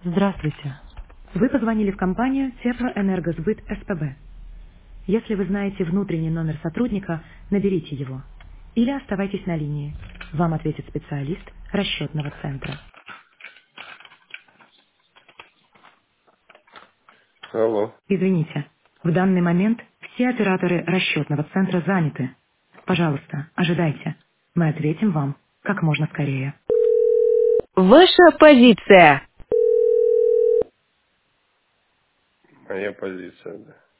Здравствуйте. Вы позвонили в компанию Теплоэнергосбыт СПБ. Если вы знаете внутренний номер сотрудника, наберите его. Или оставайтесь на линии. Вам ответит специалист расчетного центра. Алло. Извините, в данный момент все операторы расчетного центра заняты. Пожалуйста, ожидайте. Мы ответим вам как можно скорее. Ваша позиция. Моя позиция, да.